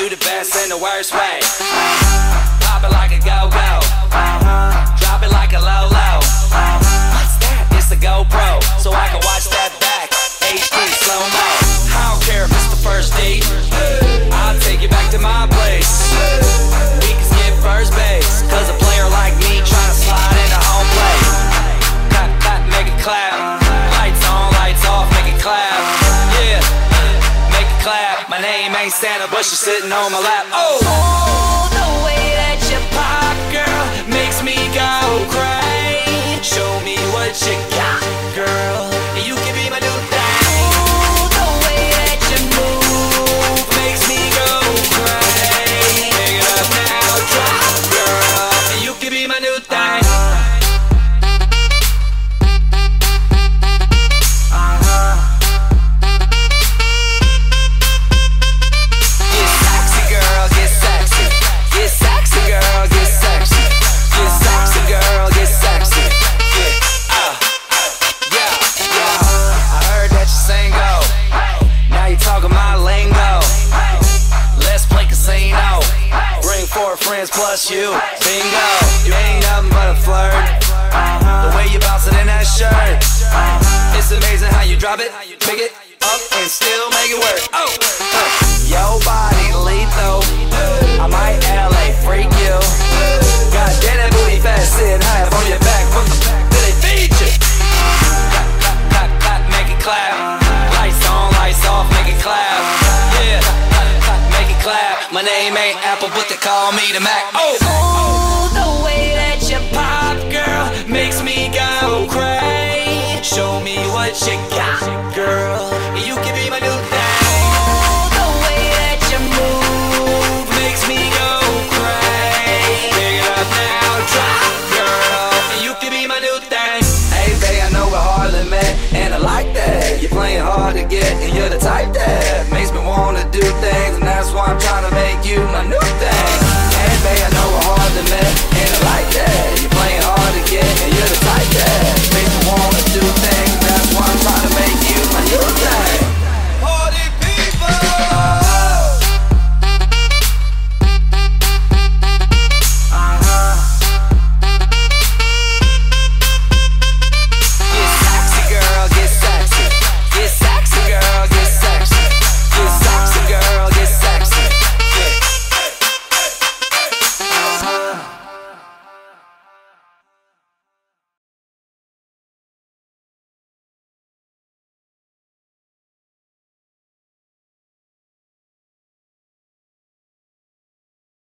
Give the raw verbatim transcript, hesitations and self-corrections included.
you the best in the worst way. Pop it like a go-go, drop it like a low-low. What's that? It's a GoPro, so I can watch that back H D slow-mo. I don't care if it's the first date, I'll take you back to my place. We can skip first base, cause a player like me tryna slide into home plate. Clap, clap, make it clap. Lights on, lights off, make it clap. Yeah, make it clap. My name ain't Santa, but she's sitting on my lap. Oh, Oh, the way that you pop, girl, makes me go crazy. show me what you got, girl. You can be my new thing. Oh, the way that you move Makes me go crazy. Pick it up now, drop, girl. You can be my new thing. Get sexy, girl, get sexy. Get sexy, girl, get sexy. Get sexy, girl, get sexy. Yeah, uh, yeah, yeah. I heard that you single. Now you talking my lingo. Let's play casino. Bring four friends plus you. Bingo. You ain't nothing but a flirt. The way you bouncing in that shirt. It's amazing how you drop it, pick it up, and still make it work. Oh, uh. Yo body lethal. I might L A freak you. God damn that booty fat, sitting high up on your back. What the fuck do they feed you? Clap, clap, clap, clap, make it clap. Lights on, lights off, make it clap. Yeah, clap, clap, make it clap. My name ain't Apple, but they call me the Mac. Oh, Oh, the way that you pop, girl, makes me go crazy. Show me what you got, girl.